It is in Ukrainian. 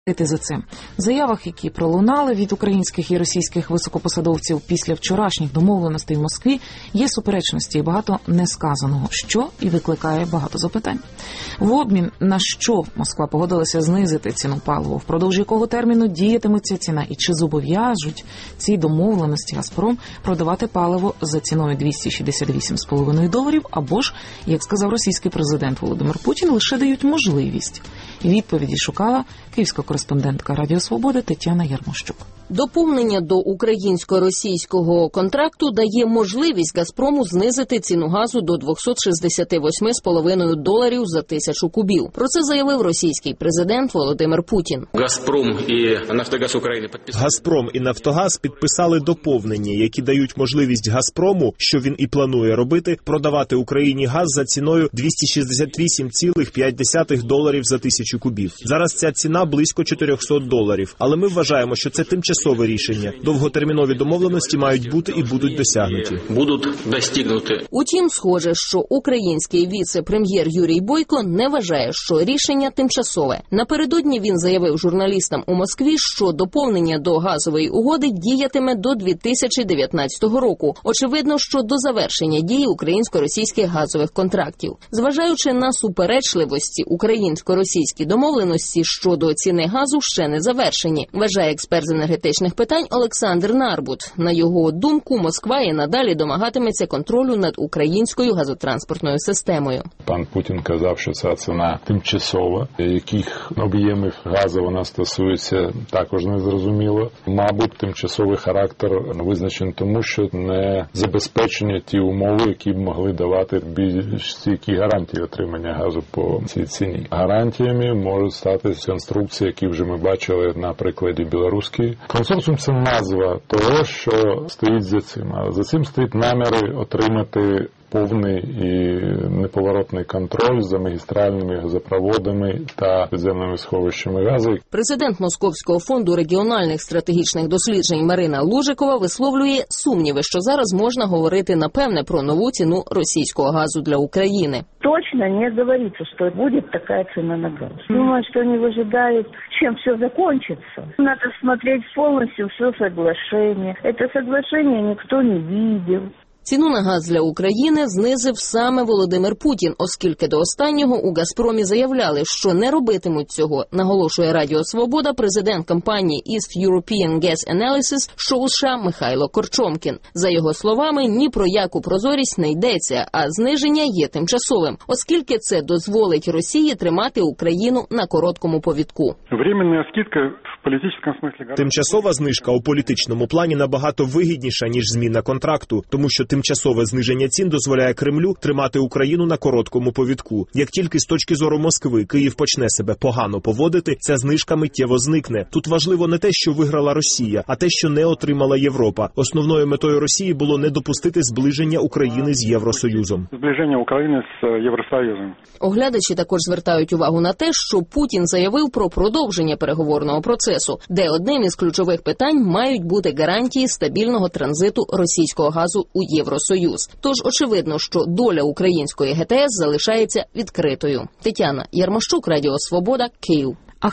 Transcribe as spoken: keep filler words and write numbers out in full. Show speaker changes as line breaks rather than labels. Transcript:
За цим. В заявах, які пролунали від українських і російських високопосадовців після вчорашніх домовленостей в Москві, є суперечності і багато несказаного, що і викликає багато запитань. В обмін на що Москва погодилася знизити ціну палива, впродовж якого терміну діятиме ця ціна і чи зобов'яжуть ці домовленості «Газпром» продавати паливо за ціною двісті шістдесят вісім з половиною доларів, або ж, як сказав російський президент Володимир Путін, лише дають можливість. Відповіді шукала київська кореспондентка Радіо Свобода Тетяна Ярмощук.
Доповнення до українсько-російського контракту дає можливість «Газпрому» знизити ціну газу до двісті шістдесят вісім з половиною доларів за тисячу кубів. Про це заявив російський президент Володимир Путін.
«Газпром» і «Нафтогаз України» підписали.
«Газпром» і «Нафтогаз» підписали доповнення, які дають можливість «Газпрому», що він і планує робити, продавати Україні газ за ціною двісті шістдесят вісім цілих п'ять десятих доларів за тисячу кубів. Зараз ця ціна близько чотириста доларів, але ми вважаємо, що це тимчасове рішення. Довготермінові домовленості мають бути і будуть досягнуті.
Будуть достигнуті.
Утім, схоже, що український віце-прем'єр Юрій Бойко не вважає, що рішення тимчасове. Напередодні він заявив журналістам у Москві, що доповнення до газової угоди діятиме до дві тисячі дев'ятнадцятого року. Очевидно, що до завершення дії українсько-російських газових контрактів. Зважаючи на суперечливості українсько-російські домовленості щодо ціни газу ще не завершені, вважає експерт з енергетичних питань Олександр Нарбут. На його думку, Москва і надалі домагатиметься контролю над українською газотранспортною системою.
Пан Путін казав, що ця ціна тимчасова. Яких об'ємів газу вона стосується, також не зрозуміло. Мабуть, тимчасовий характер визначений тому, що не забезпечені ті умови, які б могли давати більш стійкі гарантії отримання газу по цій ціні. Гарантіями можуть стати конструкції, які вже ми бачили на прикладі білоруської. Консорціум – це назва того, що стоїть за цим. А за цим стоїть наміри отримати повний і неповоротний контроль за магістральними газопроводами та підземними сховищами газу.
Президент Московського фонду регіональних стратегічних досліджень Марина Лужикова висловлює сумніви, що зараз можна говорити напевне про нову ціну російського газу для України.
Точно не говорится, что будет такая цена на газ. Думаю, что они выжидают, чем все закончится. Надо смотреть полностью все соглашение. Это соглашение никто не видел.
Ціну на газ для України знизив саме Володимир Путін, оскільки до останнього у «Газпромі» заявляли, що не робитимуть цього, наголошує Радіо Свобода президент компанії East European Gas Analysis, що у США Михайло Корчомкін. За його словами, ні про яку прозорість не йдеться, а зниження є тимчасовим, оскільки це дозволить Росії тримати Україну на короткому повідку.
Временна скидка в політичному смислі.
Тимчасова знижка у політичному плані набагато вигідніша, ніж зміна контракту, тому що тимчасове зниження цін дозволяє Кремлю тримати Україну на короткому повідку. Як тільки з точки зору Москви Київ почне себе погано поводити, ця знижка миттєво зникне. Тут важливо не те, що виграла Росія, а те, що не отримала Європа. Основною метою Росії було не допустити зближення України з Євросоюзом.
Зближення України з Євросоюзом.
Оглядачі також звертають увагу на те, що Путін заявив про продовження переговорного процесу, де одним із ключових питань мають бути гарантії стабільного транзиту російського газу у Євросоюз. Євросоюз. Тож очевидно, що доля української ГТС залишається відкритою. Тетяна Ярмощук, Радіо Свобода, Київ.